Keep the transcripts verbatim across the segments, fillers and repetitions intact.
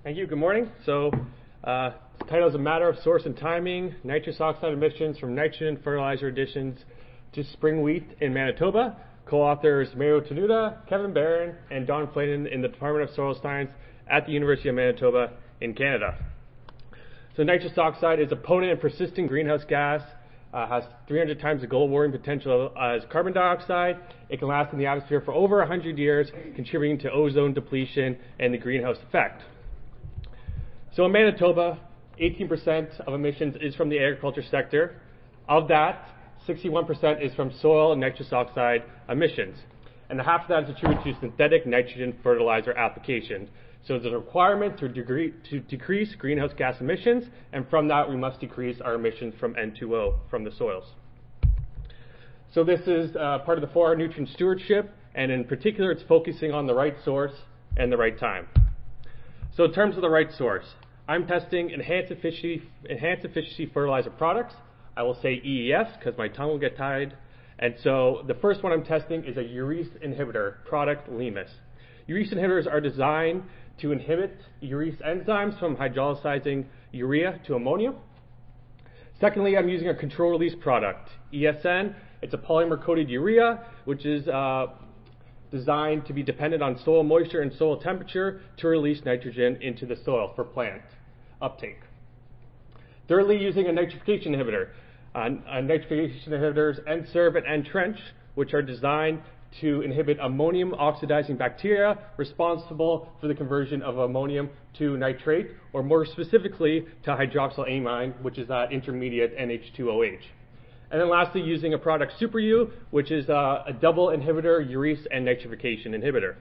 Thank you. Good morning. So, uh, the title is A Matter of Source and Timing, Nitrous Oxide Emissions from Nitrogen Fertilizer Additions to Spring Wheat in Manitoba. Co-authors Mario Tenuta, Kevin Barron, and Don Flayton in the Department of Soil Science at the University of Manitoba in Canada. So nitrous oxide is a potent and persistent greenhouse gas, uh, has three hundred times the global warming potential as carbon dioxide. It can last in the atmosphere for over one hundred years, contributing to ozone depletion and the greenhouse effect. So in Manitoba, eighteen percent of emissions is from the agriculture sector. Of that, sixty-one percent is from soil and nitrous oxide emissions. And half of that is attributed to synthetic nitrogen fertilizer applications. So there's a requirement to, degree, to decrease greenhouse gas emissions, and from that we must decrease our emissions from N two O from the soils. So this is uh, part of the four R nutrient stewardship, and in particular it's focusing on the right source and the right time. So in terms of the right source, I'm testing enhanced efficiency, enhanced efficiency fertilizer products. I will say E E F because my tongue will get tied. And so the first one I'm testing is a urease inhibitor product, Limus. Urease inhibitors are designed to inhibit urease enzymes from hydrolysizing urea to ammonium. Secondly, I'm using a control release product, E S N. It's a polymer-coated urea, which is uh, designed to be dependent on soil moisture and soil temperature to release nitrogen into the soil for plant uptake. Thirdly, using a nitrification inhibitor. Uh, uh, nitrification inhibitors N serve and N trench, which are designed to inhibit ammonium oxidizing bacteria responsible for the conversion of ammonium to nitrate, or more specifically to hydroxylamine, which is that intermediate N H two O H. And then lastly, using a product SuperU, which is uh, a double inhibitor urease and nitrification inhibitor.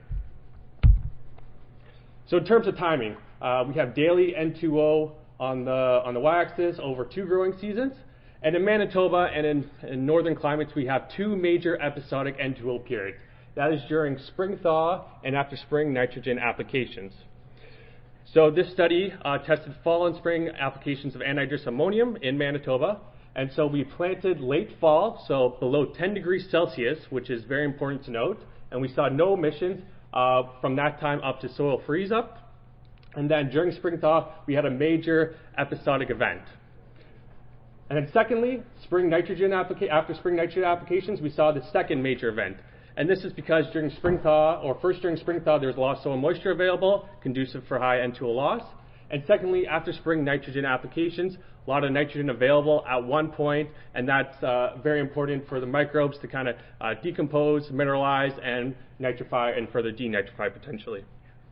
So in terms of timing, uh, we have daily N two O on the on the y-axis over two growing seasons. And in Manitoba and in, in northern climates, we have two major episodic N two O periods. That is during spring thaw and after spring nitrogen applications. So this study uh, tested fall and spring applications of anhydrous ammonium in Manitoba. And so we planted late fall, so below ten degrees Celsius, which is very important to note. And we saw no emissions uh, from that time up to soil freeze up. And then during spring thaw, we had a major episodic event. And then secondly, spring nitrogen applica- after spring nitrogen applications, we saw the second major event. And this is because during spring thaw, or first during spring thaw, there's a lot of soil moisture available, conducive for high N two O loss. And secondly, after spring nitrogen applications, a lot of nitrogen available at one point, and that's uh, very important for the microbes to kind of uh, decompose, mineralize, and nitrify, and further denitrify potentially.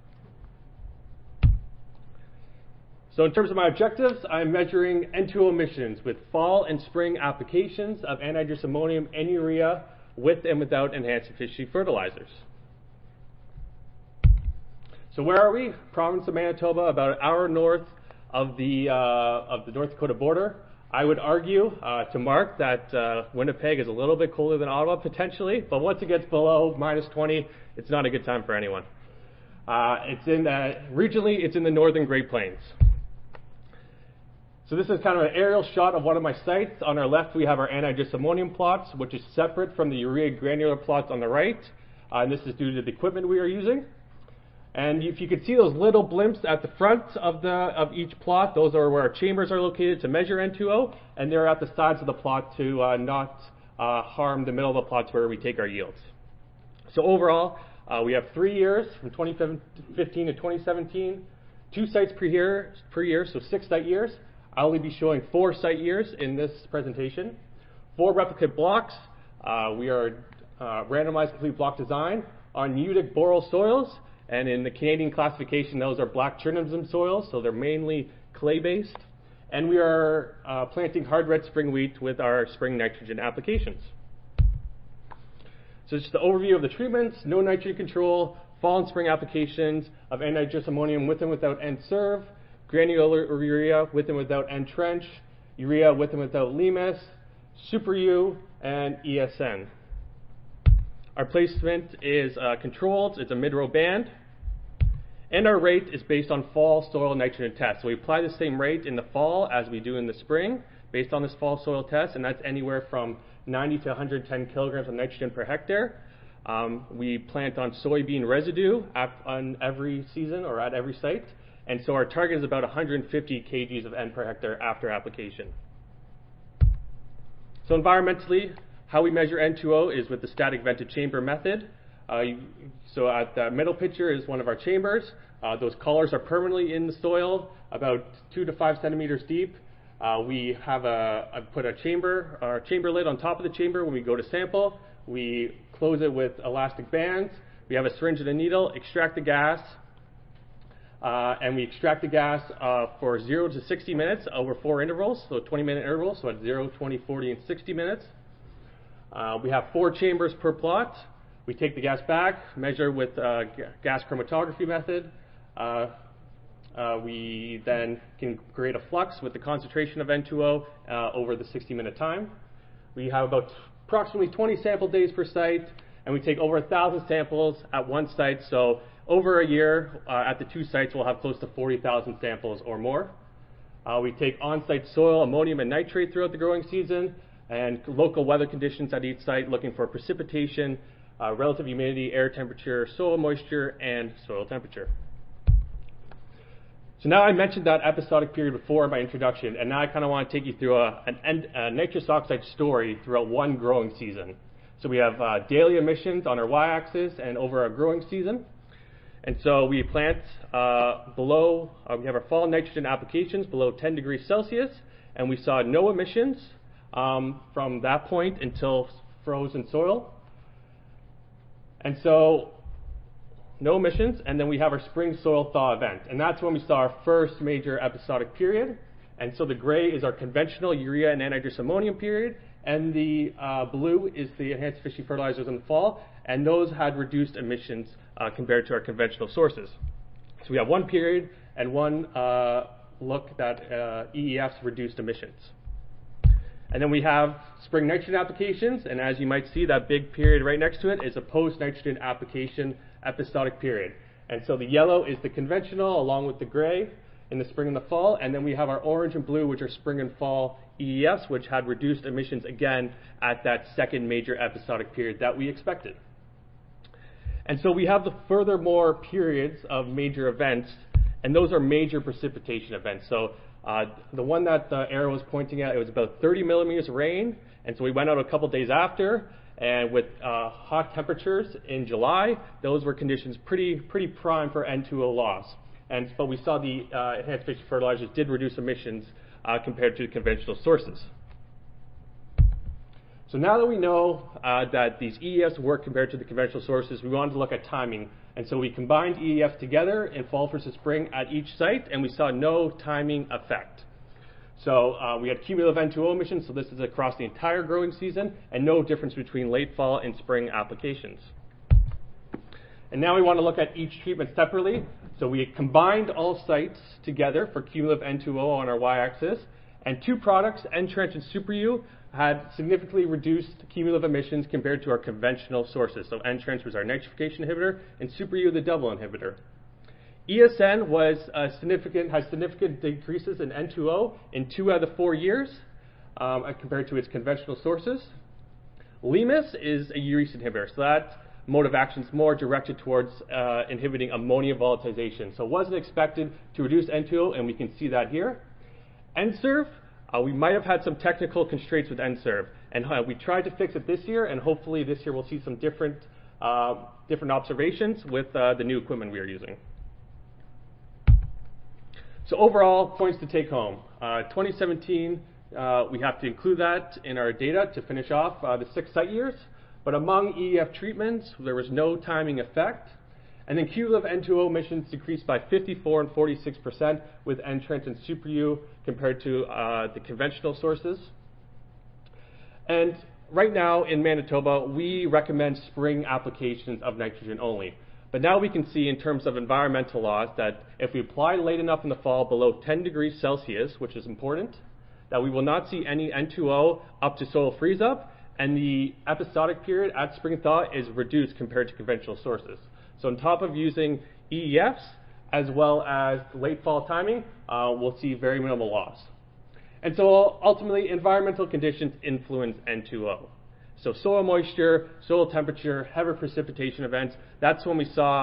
So in terms of my objectives, I'm measuring N two O emissions with fall and spring applications of anhydrous ammonium and urea with and without enhanced efficiency fertilizers. So where are we? Province of Manitoba, about an hour north of the, uh, of the North Dakota border. I would argue uh, to Mark that uh, Winnipeg is a little bit colder than Ottawa potentially, but once it gets below minus twenty, it's not a good time for anyone. Uh, it's in the, regionally, it's in the northern Great Plains. So this is kind of an aerial shot of one of my sites. On our left, we have our anhydrous ammonium plots, which is separate from the urea granular plots on the right. Uh, and this is due to the equipment we are using. And if you can see those little blimps at the front of, the, of each plot, those are where our chambers are located to measure N two O, and they're at the sides of the plot to uh, not uh, harm the middle of the plots where we take our yields. So overall, uh, we have three years, from twenty fifteen to twenty seventeen, two sites per year, per year, so six site years. I'll only be showing four site years in this presentation. Four replicate blocks. Uh, we are uh, randomized complete block design on Utic boral soils, and in the Canadian classification, those are black chernozem soils, so they're mainly clay-based. And we are uh, planting hard red spring wheat with our spring nitrogen applications. So just the overview of the treatments: no nitrogen control, fall and spring applications of anhydrous ammonium with and without N serve, granular urea with and without N trench, urea with and without Limus, SuperU, and E S N. Our placement is uh, controlled. It's a mid-row band. And our rate is based on fall soil nitrogen test. So we apply the same rate in the fall as we do in the spring based on this fall soil test, and that's anywhere from ninety to one hundred ten kilograms of nitrogen per hectare. Um, we plant on soybean residue at, on every season or at every site. and so our target is about one hundred fifty kilograms of N per hectare after application. So environmentally, how we measure N two O is with the static vented chamber method. Uh, you, so at the middle picture is one of our chambers. Uh, those collars are permanently in the soil, about two to five centimeters deep. Uh, we have a, a put a chamber, our chamber lid on top of the chamber when we go to sample. We close it with elastic bands. We have a syringe and a needle, extract the gas, uh, and we extract the gas uh, for zero to sixty minutes over four intervals, so twenty minute intervals, so at zero, twenty, forty, and sixty minutes. Uh, we have four chambers per plot. We take the gas back, measure with uh, gas chromatography method. Uh, uh, we then can create a flux with the concentration of N two O uh, over the sixty minute time. We have about approximately twenty sample days per site, and we take over one thousand samples at one site. So over a year uh, at the two sites, we'll have close to forty thousand samples or more. Uh, we take on-site soil, ammonium, and nitrate throughout the growing season, and local weather conditions at each site, looking for precipitation, uh, relative humidity, air temperature, soil moisture, and soil temperature. So now I mentioned that episodic period before in my introduction, and now I kind of want to take you through a, an, a nitrous oxide story throughout one growing season. So we have uh, daily emissions on our y-axis and over our growing season. And so we plant uh, below, uh, we have our fall nitrogen applications below ten degrees Celsius, and we saw no emissions um, from that point until frozen soil. And so no emissions, and then we have our spring soil thaw event, and that's when we saw our first major episodic period. And so the gray is our conventional urea and anhydrous ammonium period, and the uh, blue is the enhanced fishery fertilizers in the fall, and those had reduced emissions uh, compared to our conventional sources. So we have one period and one uh, look that uh, E E F's reduced emissions. And then we have spring nitrogen applications, and as you might see, that big period right next to it is a post-nitrogen application episodic period. And so the yellow is the conventional along with the gray in the spring and the fall, and then we have our orange and blue, which are spring and fall E E Fs, which had reduced emissions again at that second major episodic period that we expected. And so we have the furthermore periods of major events, and those are major precipitation events. So uh, the one that the arrow was pointing at, it was about thirty millimeters of rain, and so we went out a couple days after, and with uh, hot temperatures in July, those were conditions pretty pretty prime for N two O loss. And but we saw the uh, enhanced fishery fertilizers did reduce emissions uh, compared to conventional sources. So now that we know uh, that these E E Fs work compared to the conventional sources, we wanted to look at timing. And so we combined E E Fs together in fall versus spring at each site, and we saw no timing effect. So uh, we had cumulative N two O emissions, so this is across the entire growing season, and no difference between late fall and spring applications. And now we want to look at each treatment separately. So we combined all sites together for cumulative N two O on our y-axis, and two products, N-Trench and SuperU, had significantly reduced cumulative emissions compared to our conventional sources. So N-Trench was our nitrification inhibitor, and SuperU the double inhibitor. E S N was uh, significant, has significant decreases in N two O in two out of the four years um, compared to its conventional sources. Limus is a urease inhibitor, so that mode of action is more directed towards uh, inhibiting ammonia volatilization. So it wasn't expected to reduce N two O, and we can see that here. N-Serve, uh, we might have had some technical constraints with N-Serve, and uh, we tried to fix it this year, and hopefully this year we'll see some different, uh, different observations with uh, the new equipment we are using. So overall, points to take home. Uh, twenty seventeen, uh, we have to include that in our data to finish off uh, the six site years. But among E E F treatments, there was no timing effect. And then cumulative N two O emissions decreased by fifty-four and forty-six percent with N-Trench and SuperU compared to uh, the conventional sources. And right now in Manitoba, we recommend spring applications of nitrogen only. But now we can see in terms of environmental laws that if we apply late enough in the fall below ten degrees Celsius, which is important, that we will not see any N two O up to soil freeze up, and the episodic period at spring thaw is reduced compared to conventional sources. So on top of using E E Fs as well as late fall timing, uh, we'll see very minimal loss. And so ultimately, environmental conditions influence N two O. So soil moisture, soil temperature, heavy precipitation events, that's when we saw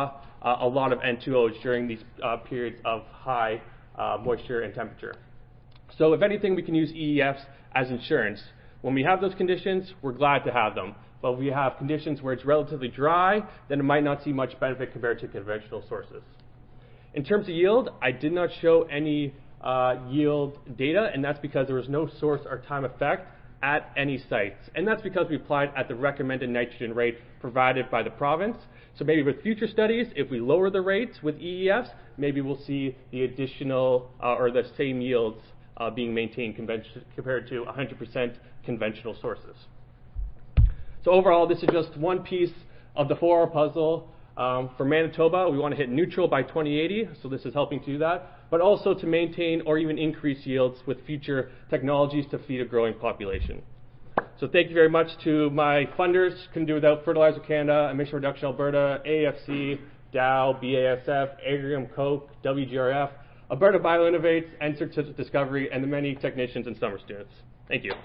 uh, a lot of N two Os during these uh, periods of high uh, moisture and temperature. So if anything, we can use E E Fs as insurance. When we have those conditions, we're glad to have them. But if we have conditions where it's relatively dry, then it might not see much benefit compared to conventional sources. In terms of yield, I did not show any uh, yield data, and that's because there was no source or time effect at any sites. And that's because we applied at the recommended nitrogen rate provided by the province. So maybe with future studies, if we lower the rates with E E Fs, maybe we'll see the additional uh, or the same yields uh, being maintained compared to one hundred percent conventional sources. So overall, this is just one piece of the four-hour puzzle. Um, for Manitoba, we want to hit neutral by twenty eighty, so this is helping to do that, but also to maintain or even increase yields with future technologies to feed a growing population. So thank you very much to my funders. Couldn't do without Fertilizer Canada, Emission Reduction Alberta, A F C, Dow, B A S F, Agrium, Koch, W G R F, Alberta BioInnovates, N S E R C Discovery, and the many technicians and summer students. Thank you.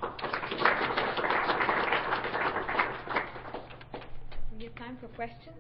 We have time for questions.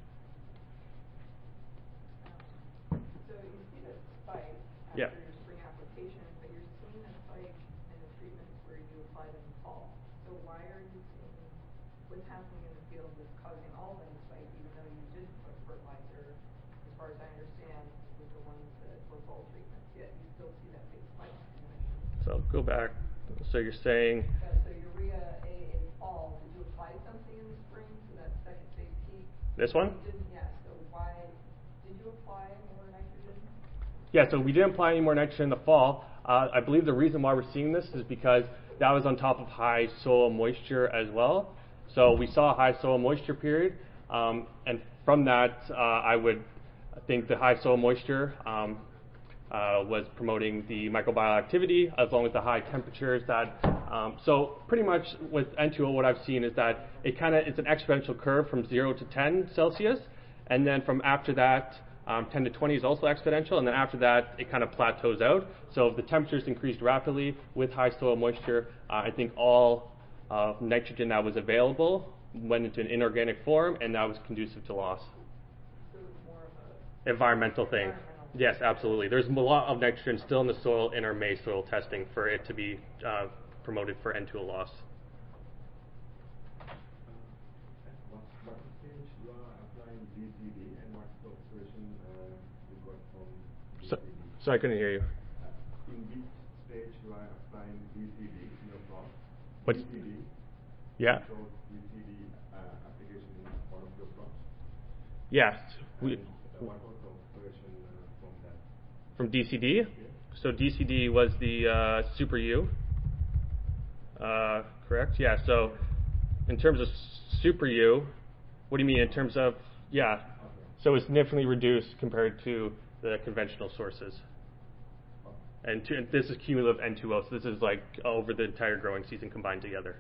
Yeah. After your spring application, but you're seeing a spike in the treatments where you apply them in the fall. So why are you seeing what's happening in the field that's causing all of them to spike, even though you did put fertilizer, as far as I understand, with the ones that were fall treatments, yet you still see that big spike in emissions? So go back. So you're saying. Uh, so urea A A fall, did you apply something in the spring to that second big peak? This one? You didn't, yeah. So why did you apply more nitrogen? Yeah, so we didn't apply any more nitrogen in the fall. Uh, I believe the reason why we're seeing this is because that was on top of high soil moisture as well. So we saw a high soil moisture period, um, and from that, uh, I would think the high soil moisture um, uh, was promoting the microbial activity, as long as the high temperatures. That um, so pretty much with N two O, what I've seen is that it kind of it's an exponential curve from zero to ten Celsius, and then from after that. Um, ten to twenty is also exponential, and then after that, it kind of plateaus out. So if the temperatures increased rapidly with high soil moisture, uh, I think all uh, nitrogen that was available went into an inorganic form, and that was conducive to loss. So it's more of a Environmental thing. environmental thing. Yes, absolutely. There's a lot of nitrogen still in the soil in our May soil testing for it to be uh, promoted for N two O loss. What what stage you are applying D C D and what's the observation uh, you got from D C D? So, so I couldn't hear you. Uh, in which stage you are applying D C D in your plot? What's- D C D? Yeah. So D C D uh, application in one of your plots? Yes. We, And, uh, what was the observation uh, from that? from D C D. So D C D was the uh, Super U. Uh, correct? Yeah. So in terms of Super U, what do you mean in terms of, yeah. So it's significantly reduced compared to the conventional sources. And, to, and this is cumulative N two O, so this is like over the entire growing season combined together.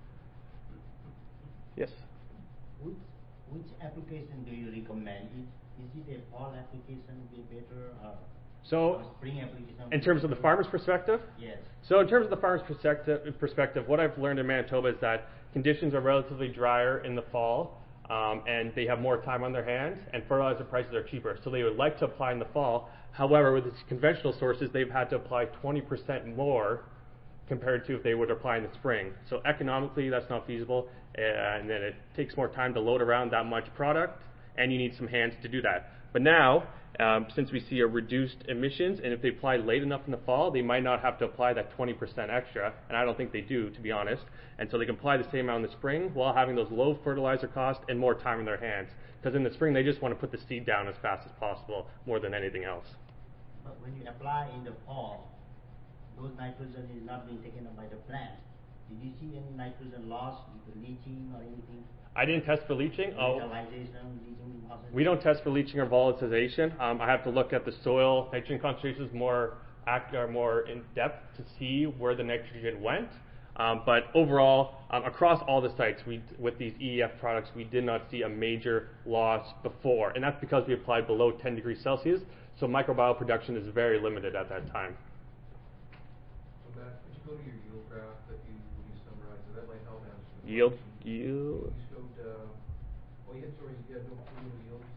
Yes? Which which application do you recommend? Is, is it a fall application be better or So or spring application? in terms of the farmer's perspective? Yes. So in terms of the farmer's perspective, perspective, what I've learned in Manitoba is that conditions are relatively drier in the fall, um, and they have more time on their hands, and fertilizer prices are cheaper. So they would like to apply in the fall. However, with these conventional sources, they've had to apply twenty percent more compared to if they would apply in the spring. So economically, that's not feasible, and then it takes more time to load around that much product, and you need some hands to do that. But now, um, since we see a reduced emissions, and if they apply late enough in the fall, they might not have to apply that twenty percent extra, and I don't think they do, to be honest. And so they can apply the same amount in the spring while having those low fertilizer costs and more time in their hands. Because in the spring, they just want to put the seed down as fast as possible, more than anything else. But when you apply in the fall, those nitrogen is not being taken up by the plant. Did you see any nitrogen loss due to leaching or anything? I didn't test for leaching. Oh, Volatilization, leaching losses? we don't test for leaching or volatilization. Um, I have to look at the soil nitrogen concentrations more act or more in depth to see where the nitrogen went. Um, but overall, um, across all the sites, we with these E E F products, we did not see a major loss before, and that's because we applied below ten degrees Celsius. So microbial production is very limited at that time. So Matt, could you go to your yield graph that you, when you summarize it, that might help answer the Yield, question. yield. You showed, uh, well, you had, sorry, you had no, no yield data.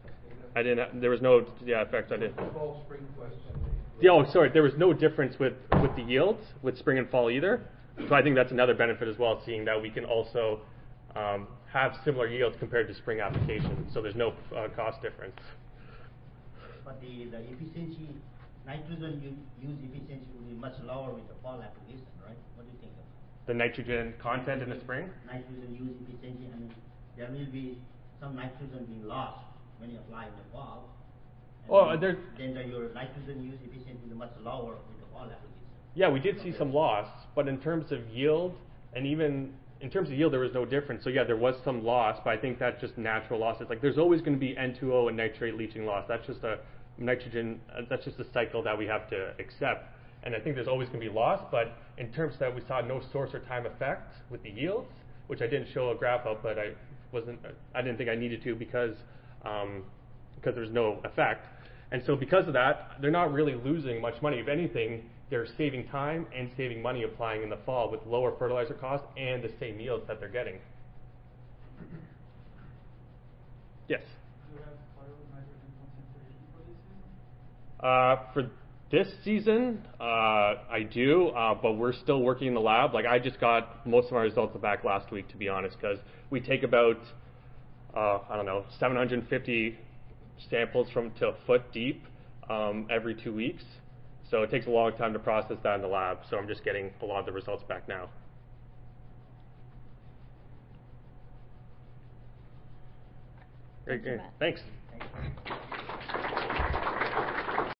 I didn't. There was no yeah effect. I didn't. Fall, spring question. Yeah, oh, sorry. There was no difference with, with the yields with spring and fall either. So I think that's another benefit as well, seeing that we can also um, have similar yields compared to spring applications. So there's no uh, cost difference. But the, the efficiency, nitrogen u- use efficiency will be much lower with the fall application, right? What do you think of it? The nitrogen content in the spring? Nitrogen use efficiency, I mean, there will be some nitrogen being lost when you apply in the fall. And Oh, then, there. then the, your nitrogen use efficiency is much lower with the fall application. Yeah, we did see some loss, but in terms of yield, and even in terms of yield, there was no difference. So yeah, there was some loss, but I think that's just natural losses. Like there's always going to be N two O and nitrate leaching loss. That's just a nitrogen. Uh, that's just a cycle that we have to accept. And I think there's always going to be loss, but in terms that we saw no source or time effect with the yields, which I didn't show a graph of, but I wasn't. I didn't think I needed to because um, because there's no effect. And so because of that, they're not really losing much money. If anything, they're saving time and saving money applying in the fall with lower fertilizer costs and the same yields that they're getting. Yes? Do you have soil nitrogen concentration for this season? Uh, for this season, uh, I do, uh, but we're still working in the lab. Like I just got most of my results back last week, to be honest, because we take about, uh, I don't know, seven hundred fifty samples from to a foot deep um, every two weeks. So it takes a long time to process that in the lab. So I'm just getting a lot of the results back now. Great, Thank you, great. Matt. Thanks. Thank you.